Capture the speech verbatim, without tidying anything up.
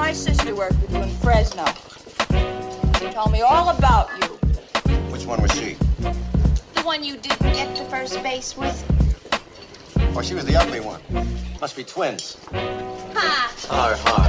My sister worked with you in Fresno. She told me all about you. Which one was she? The one you didn't get to first base with. Oh, she was the ugly one. Must be twins. Ha! Har, har.